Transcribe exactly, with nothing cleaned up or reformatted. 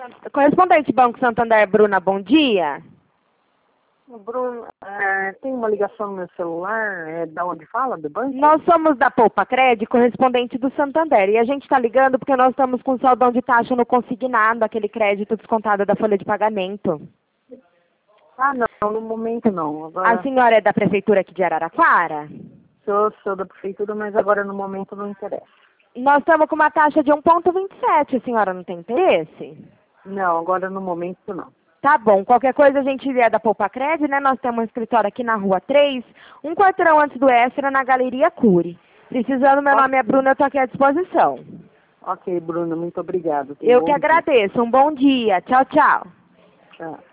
Correspondente Banco Santander, Bruna, bom dia. Bruno, é, tem uma ligação no meu celular, é da onde fala, do banco? Nós somos da Poupa Cred, correspondente do Santander, e a gente está ligando porque nós estamos com saldão de taxa no consignado, aquele crédito descontado da folha de pagamento. Ah, não, no momento não. Agora, A senhora é da prefeitura aqui de Araraquara? sou, sou da prefeitura, mas agora no momento não interessa. Nós estamos com uma taxa de um vírgula vinte e sete, a senhora não tem interesse? Não, agora no momento não. Tá bom, qualquer coisa a gente é da Poupa Cred, né? Nós temos um escritório aqui na Rua três, um quarteirão antes do Extra, na Galeria Cury. Precisando, meu Ok. nome é Bruna, eu tô aqui à disposição. Ok, Bruno, muito obrigado. Tenha Eu um que bom dia. agradeço, um bom dia, tchau, tchau. Tchau.